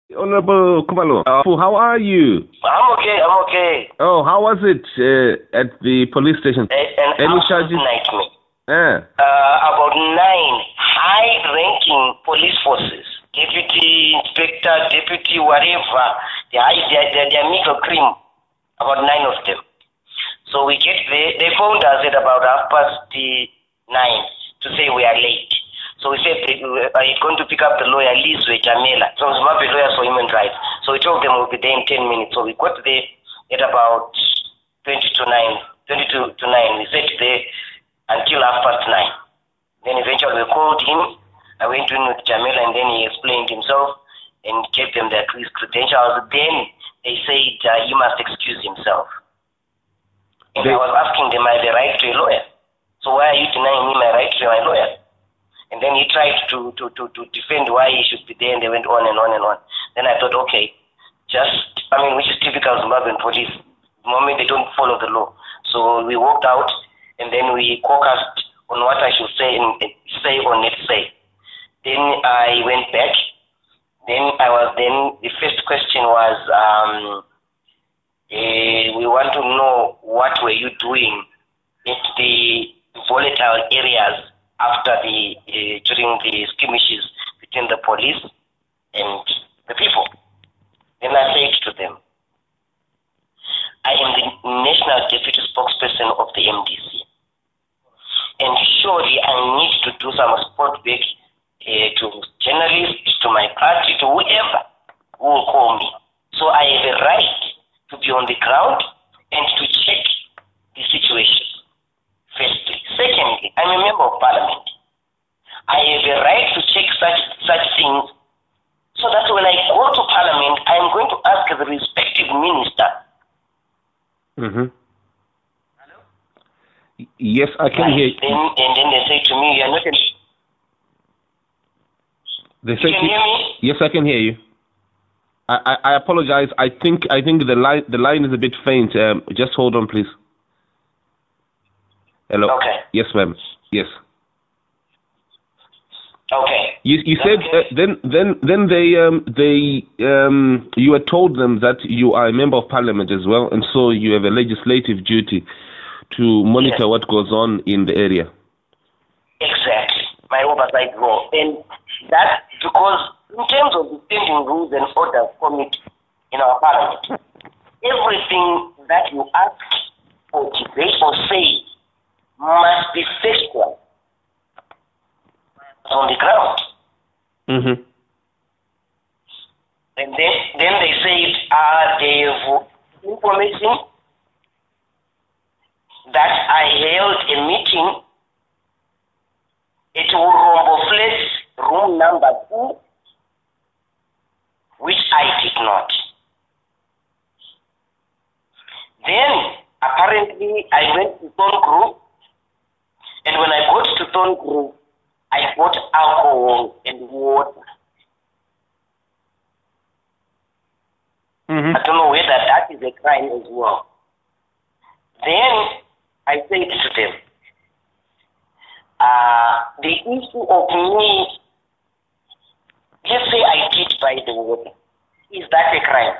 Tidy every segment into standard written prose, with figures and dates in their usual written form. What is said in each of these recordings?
Honorable Kumalo, how are you? I'm okay. Oh, how was it at the police station? Any charges? Nightmare. About 9 high-ranking police forces, deputy inspector, deputy whatever, they're middle cream, about 9 of them. So we get there, they phoned us at about 9:30 to say we are late. So we said I'm going to pick up the lawyer, Lizwe Jamela, from Zimbabwe Lawyers for Human Rights. So we told them we'll be there in 10 minutes. So we got there at about 22 to 9. We sat there until 9:30. Then eventually we called him. I went in with Jamela and then he explained himself and gave them their credentials. Then they said he must excuse himself. And I was asking them, I have a right to a lawyer. So why are you denying me my right to my lawyer? And then he tried to defend why he should be there, and they went on and on and on. Then I thought, okay, which is typical Zimbabwean police. The moment they don't follow the law. So we walked out, and then we caucused on what I should say or not say. Then I went back. Then the first question was, we want to know what were you doing at the volatile areas after during the skirmishes between the police and the people. Then I said to them, I am the national deputy spokesperson of the MDC. And surely I need to do some support back to journalists, to my party, to whoever who will call me. So I have a right to be on the ground and to check the situation. Firstly. Secondly, I'm a member of parliament. I have a right to check such things so that when I go to parliament, I'm going to ask the respective minister. Mm-hmm. Hello? Yes, I can hear you. And then they say to me, you're not a... You can hear me? Yes, I can hear you. I apologize. I think the line is a bit faint. Just hold on, please. Hello. Okay. Yes, ma'am. Yes. Okay. You said then they you had told them that you are a member of parliament as well, and so you have a legislative duty to monitor what goes on in the area. Exactly. My oversight role, and that's because in terms of the standing rules and orders committee in our parliament, everything that you ask or debate or say must be factual on the ground. Mm-hmm. And then they said they have information that I held a meeting at Urombo Flat, room number 2, which I did not. Then, apparently, I went to Thorn Group, and when I got to Thorn Group, I bought alcohol and water. Mm-hmm. I don't know whether that is a crime as well. Then, I said to them, the issue of me, let's say I did buy the water, is that a crime?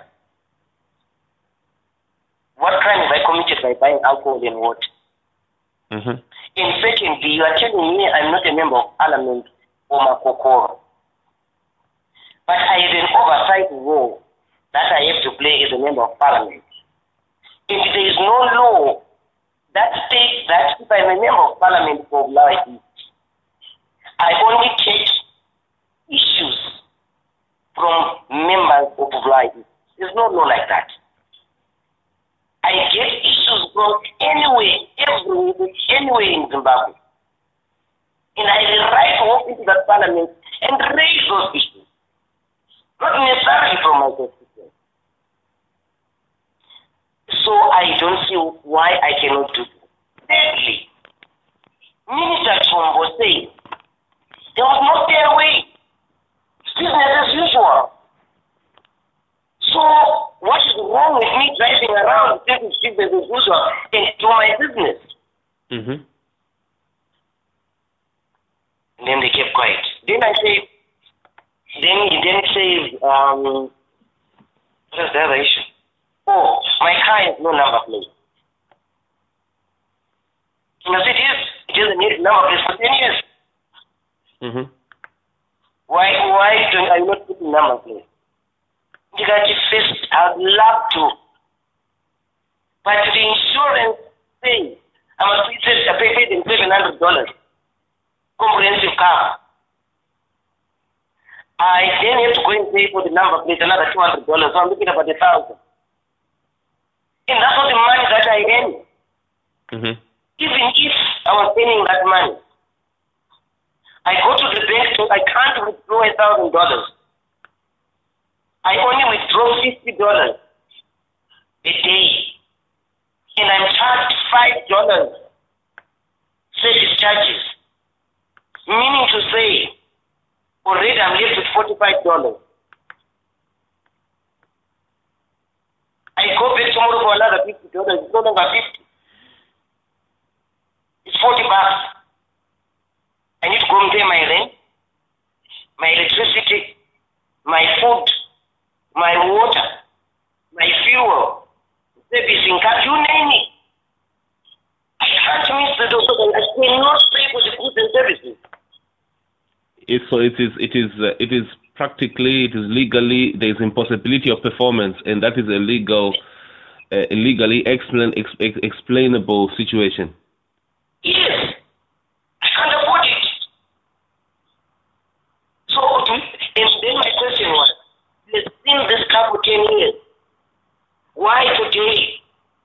What crime have I committed by buying alcohol and water? Mm-hmm. And secondly, you are telling me I'm not a member of parliament or Makokoro. But I have an oversight role that I have to play as a member of parliament. If there is no law that states that if I'm a member of parliament for life, I only take issues from members of life. There's no law like that. I get issues from anywhere in Zimbabwe. And I have the right to walk into that parliament and raise those issues. Not necessarily from my constituency. So I don't see why I cannot do that. Thirdly, Minister Chombo said there was no fair way. Business as usual. So what is wrong with me driving around taking business as usual and do my business? Mm-hmm. And then they kept quiet. Then I said, Then he then says, what is the other issue? Oh, my car has no number plate. And I said, yes, it doesn't need number plate for 10 years. Mm-hmm. Why are you not putting number plate? Because first, I'd love to. But the insurance thing, I must pay them $700 comprehensive car. I then have to go and pay for the number plate another $200, so I'm looking about $1,000. And that's not the money that I earn. Mm-hmm. Even if I was earning that money, I go to the bank, so I can't withdraw $1,000. I only withdraw $50 a day, and I'm charged $5 service charges, meaning to say, already I'm left with $45. I go back tomorrow for another $50. It's no longer 50. It's $40. I need to go and pay my rent, my electricity, my food, my water, my fuel, servicing card, you name it. I can't miss the doctor. I cannot pay for the goods and services. So it is practically, it is legally, there is impossibility of performance, and that is a legally explainable situation. Yes, I can't afford it. So, and then my question was, let's seen this car for 10 years. Why today?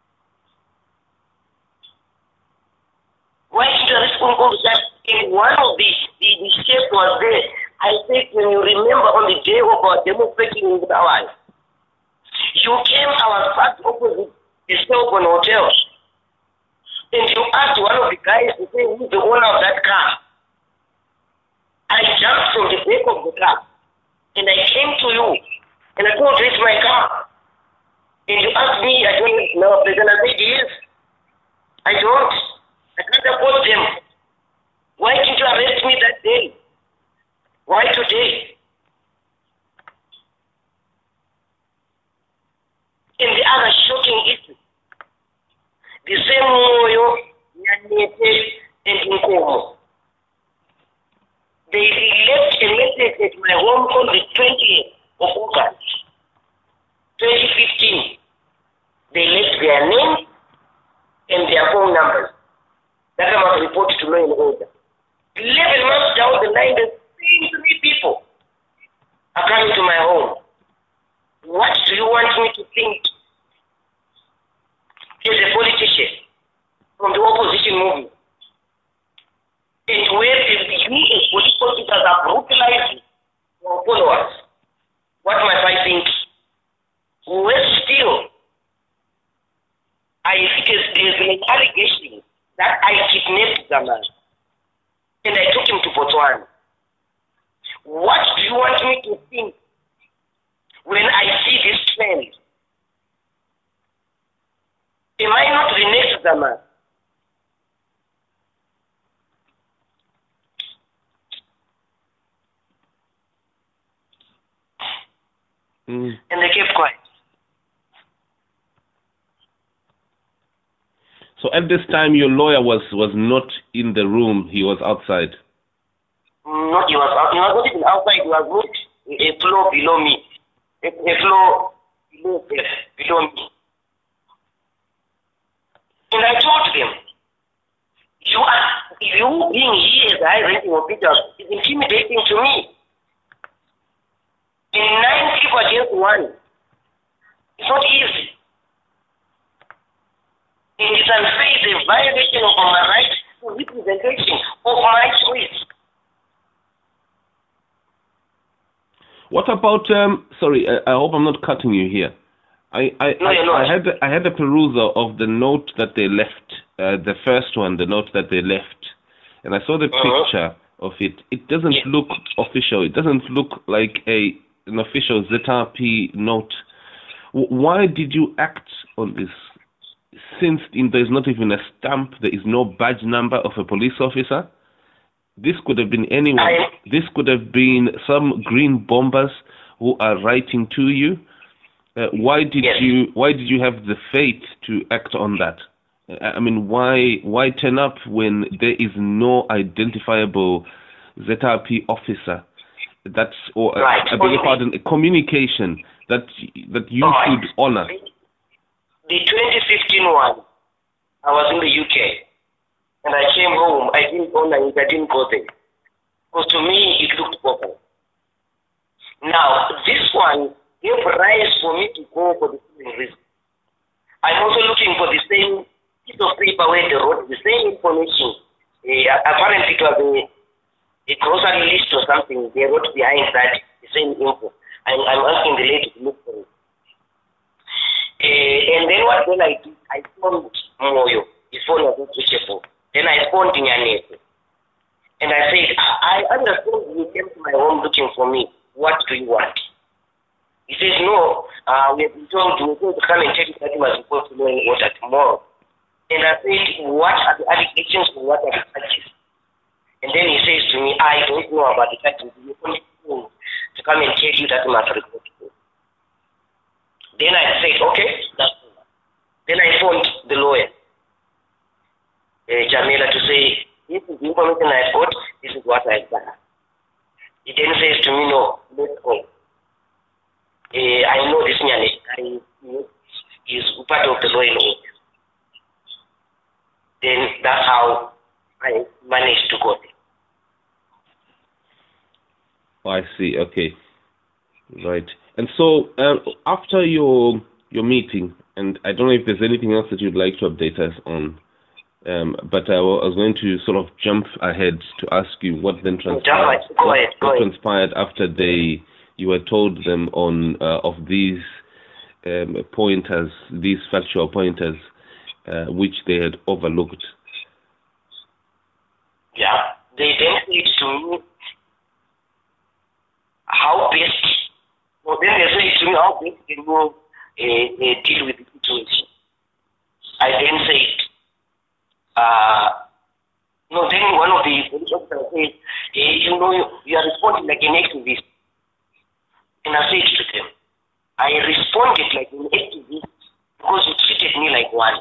Why should I respond to that? And one of the chefs was there. I said, when you remember on the day of our demonstrating in Hawaii, you came our first opposite the Selborne Hotel, and you asked one of the guys to say who's the owner of that car. I jumped from the back of the car, and I came to you, and I told you it's my car. And you asked me, I don't know, and I said, yes, I don't. I can't afford them. Why didn't you arrest me that day? Why today? And the other shocking issue, the same Moyo, Nyanyete, and Nkomo. They left a message at my home on the 20th of August, 2015. They left their name and their phone numbers. That I must report to law and order. 11 months down the line, the same 3 people are coming to my home. What do you want me to think as a politician from the opposition movement? And where you as political officers are brutalizing our followers, what must I think? Worse still, I think there's an allegation that I kidnapped the man and I took him to Botswana. What do you want me to think when I see this trend? Am I not the next Zaman? And they kept quiet. So at this time, your lawyer was not in the room; he was outside. No, he was not even outside. He was moved a floor below me, a floor below me. And I told them, you being here as a high-ranking official is intimidating to me. In 9 people against 1, it's not easy. And it's unfair, it's a violation of my right to representation of my choice. What about, sorry, I hope I'm not cutting you here. I had a perusal of the note that they left, the first one, the note that they left. And I saw the picture of it. It doesn't look official. It doesn't look like an official ZRP note. Why did you act on this? Since there's not even a stamp, there is no badge number of a police officer. This could have been anyone. This could have been some green bombers who are writing to you. Why did you have the faith to act on that? I mean, why turn up when there is no identifiable ZRP officer that's I beg your pardon, a communication that you should honor? The 2015 one, I was in the UK and I came home. I didn't honor it. I didn't go there because to me it looked proper. Now this one gave rise for me to go for the same reason. I'm also looking for the same piece of paper where they wrote the same information. Apparently it was a grocery list or something. They wrote behind that the same info. I'm asking the lady to look for it. And then what then I did, I phoned Moyo. His phone was not reachable. Then I phoned Nyanese. And I said, I understand you came to my home looking for me. What do you want? He says, no, we have been told we're going to come and check that you must report to law and order tomorrow. And I said, what are the allegations or what are the charges? And then he says to me, I don't know about the charges. You're only told to come and tell you that you must report to me. Then I said, okay, that's all. Then I phoned the lawyer, Jamila, to say, this is the information I got, this is what I've done. He then says to me, no, let's go. I know this man is part of the law and order. Then that's how I managed to go there. Oh, I see. Okay, right. And so after your meeting, and I don't know if there's anything else that you'd like to update us on, but I was going to sort of jump ahead to ask you what then transpired. Go ahead. Transpired after you were told them on of these pointers, these factual pointers, which they had overlooked. Yeah, they then said to me how best. Well, then they said to me how best can you deal with the situation. I then said, no. Then one of the police officers said, you are responding like an activist. And I said to them, I responded like an activist because you treated me like one.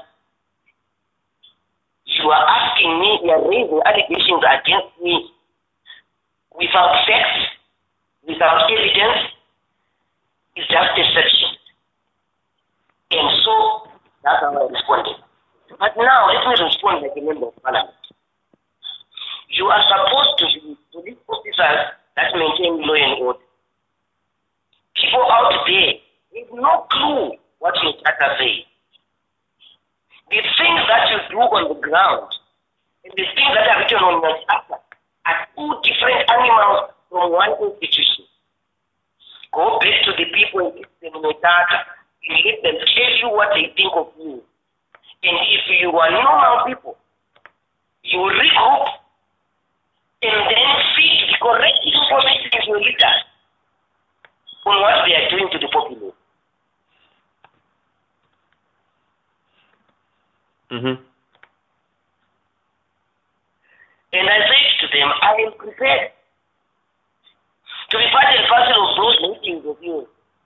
You are asking me, you are raising allegations against me without facts, without evidence. It's just deception. And so, that's how I responded. But now, let me respond like a member of parliament. You are supposed to be police officers that maintain law and order. People out there have no clue what your charter says. The things that you do on the ground and the things that are written on your charter are two different animals from one institution. Go back to the people and give them your charter and let them tell you what they think of you. And if you are normal people, you regroup and then feed the correct information to your leaders on what they are doing to the populace. Mm-hmm. And I said to them, I am prepared to be part and parcel of those meetings of you.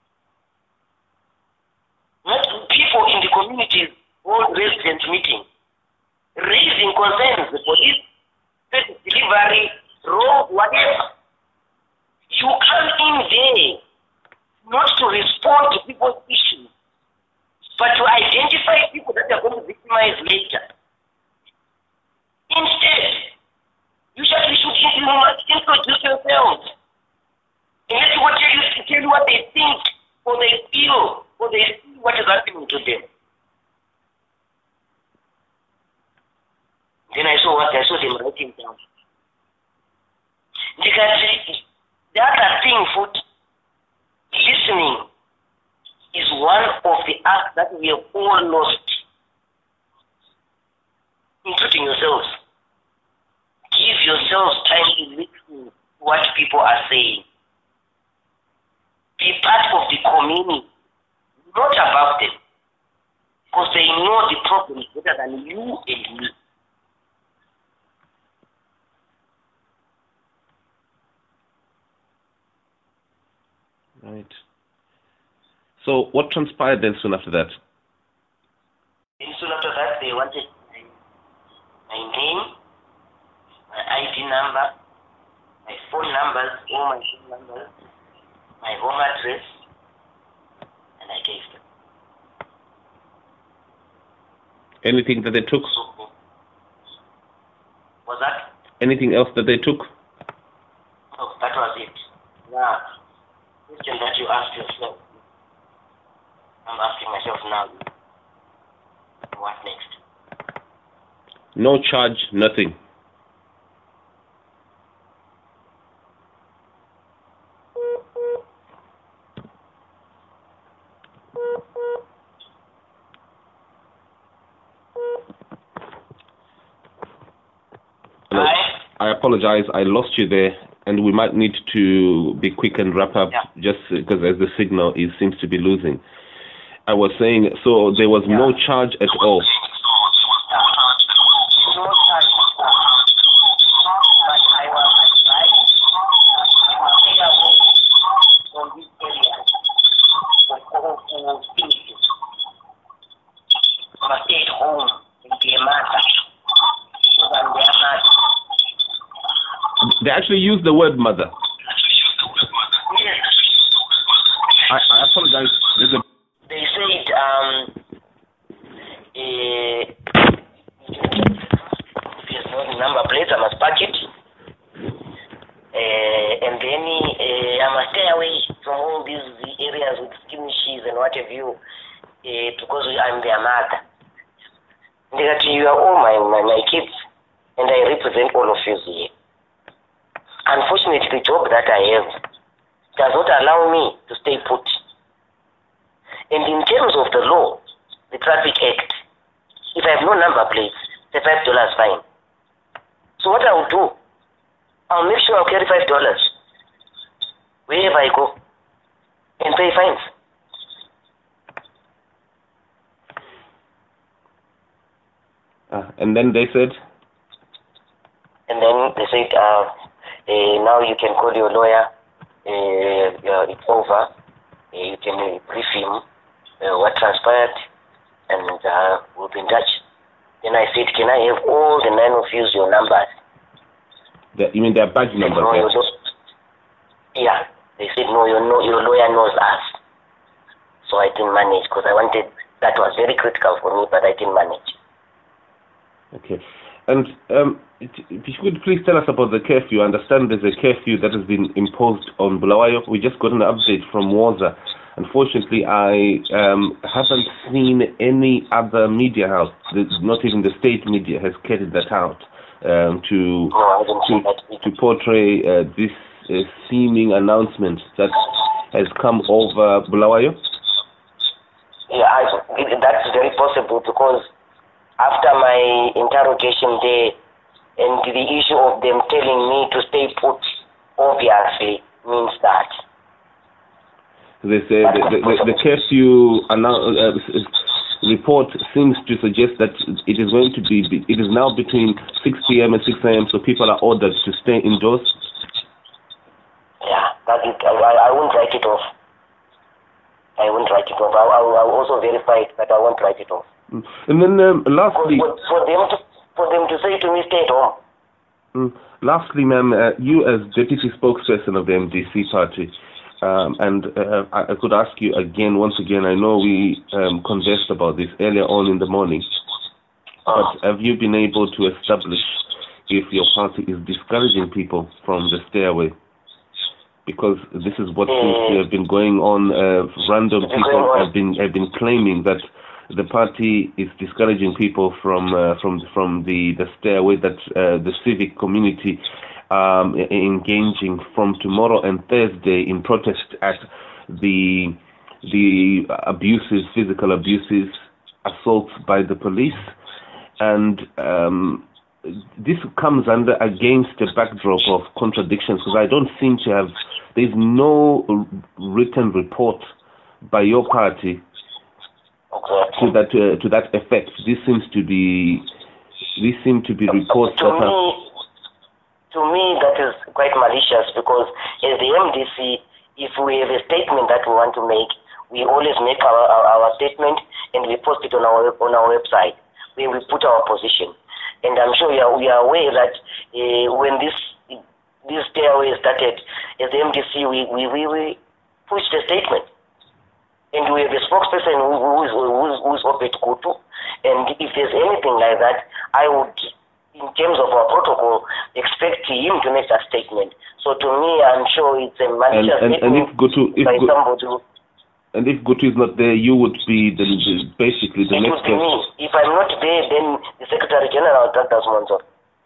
Not people in the communities hold resident meetings, raising concerns, the police, service delivery, road, whatever. You come in there not to respond to people's issues, but to identify people that are going to victimize later. Instead, you should introduce yourselves and let people tell you what they think, or they feel, or they see what is happening to them. Then I saw them writing down. Because the other thing, listening is one of the acts that we have all lost, including yourselves. Give yourselves time to listen to what people are saying. Be part of the community, not above them, because they know the problem better than you and me. Right. So what transpired then soon after that? Then soon after that, they wanted my name, my ID number, my phone numbers, all my phone numbers, my home address, and I gave them. Anything that they took? Was that? Anything else that they took? Oh, that was it. Now, question that you asked yourself, I'm asking myself now, what next? No charge, nothing. Hello. I apologize, I lost you there, and we might need to be quick and wrap up, just because as the signal seems to be losing. I was saying, so there was no charge at all. No charge. But I was advised from this area for things. I must stay at home and be a mother. They actually use the word mother. I apologize. They said, if there's no number plates, I must pack it. And then I must stay away from all these areas with skirmishes and what have you, because I'm their mother. They said, you are all my kids, and I represent all of you here. Unfortunately, the job that I have does not allow me to stay put. And in terms of the law, the Traffic Act, if I have no number plates, it's a $5 fine. So what I will do, I'll make sure I'll carry $5 wherever I go and pay fines. And then they said? And then they said, now you can call your lawyer. It's over. You can brief him what transpired, and we'll be in touch. Then I said, can I have all the 9 of you, your numbers? You mean their badge numbers? No, yeah. They said, no, your lawyer knows us. So I didn't manage, because that was very critical for me, but I didn't manage. Okay. And if you could please tell us about the curfew. I understand there's a curfew that has been imposed on Bulawayo. We just got an update from Woza. Unfortunately, I haven't seen any other media house, not even the state media, has carried that out to portray this seeming announcement that has come over Bulawayo. Yeah, that's very possible, because after my interrogation there, and the issue of them telling me to stay put, obviously means that. They say the curfew report seems to suggest that it is now between 6 p.m. and 6 a.m. so people are ordered to stay indoors. Yeah, I won't write it off. I won't write it off. I'll also verify it, but I won't write it off. And then lastly, for them to say to me, stay at home. Lastly, ma'am, you as deputy spokesperson of the MDC party, and I could ask you again, once again, I know we conversed about this earlier on in the morning, but have you been able to establish if your party is discouraging people from the stairway? Because this is what seems to have been going on. Random people have been claiming that the party is discouraging people from the stairway, that the civic community engaging from tomorrow and Thursday in protest at the abuses, physical abuses, assaults by the police, and this comes against a backdrop of contradictions, because I don't seem to have. There's no written report by your party to that effect. These seem to be reports that are. To me, that is quite malicious, because as the MDC, if we have a statement that we want to make, we always make our statement and we post it on our website where we put our position. And I'm sure we are aware that when this stairway started, as the MDC, we pushed a statement. And we have a spokesperson who's Obed Kutu. And if there's anything like that, I would, in terms of our protocol, expect him to make that statement. So to me, I'm sure it's a malicious statement by somebody. And if Gutu is not there, you would be basically the next person. It would be me. If I'm not there, then the Secretary General, Douglas Monzo.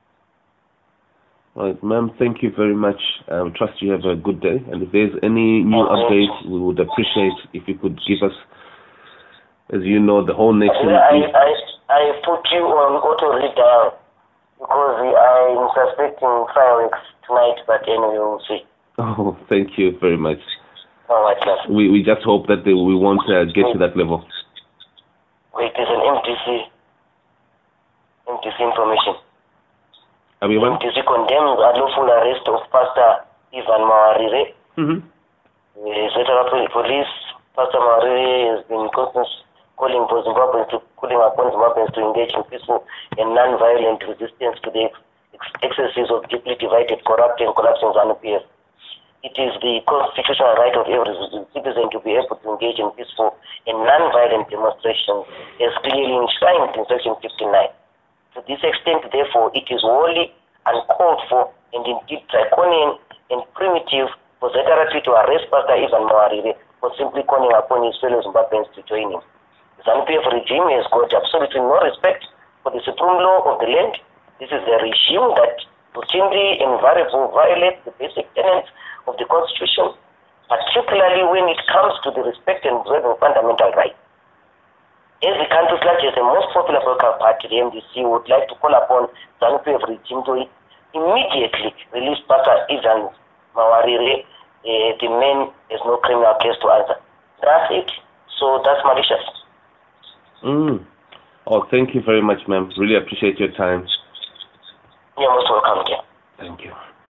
All right, ma'am, thank you very much. I trust you have a good day. And if there's any new updates, we would appreciate if you could give us, as you know, the whole nation. I put you on auto read dial because I'm suspecting fireworks tonight, but anyway, we'll see. Oh, thank you very much. All right, sir. We just hope that we won't get to that level. Wait, there's an MTC information. MTC condemns unlawful arrest of Pastor Ivan Mawarire. Police, Pastor Mawarire has been calling upon Zimbabweans to engage in peaceful and non-violent resistance to the excesses of deeply divided, corrupt and collapsing ZANU-PF. It is the constitutional right of every citizen to be able to engage in peaceful and non-violent demonstrations as clearly enshrined in Section 59. To this extent, therefore, it is wholly uncalled for and indeed draconian and primitive for ZRP to arrest Pastor Ivan Mawarire for simply calling upon his fellow Zimbabweans to join him. The ZANU-PF regime has got absolutely no respect for the supreme law of the land. This is a regime that routinely and invariably violates the basic tenets of the Constitution, particularly when it comes to the respect and observing fundamental rights. As the country's largest and most popular political party, the MDC, would like to call upon ZANU-PF regime to immediately release Pastor Ivan Mawarire. The man has no criminal case to answer. That's it. So that's malicious. Oh, thank you very much, ma'am. Really appreciate your time. You're most welcome, dear. Thank you.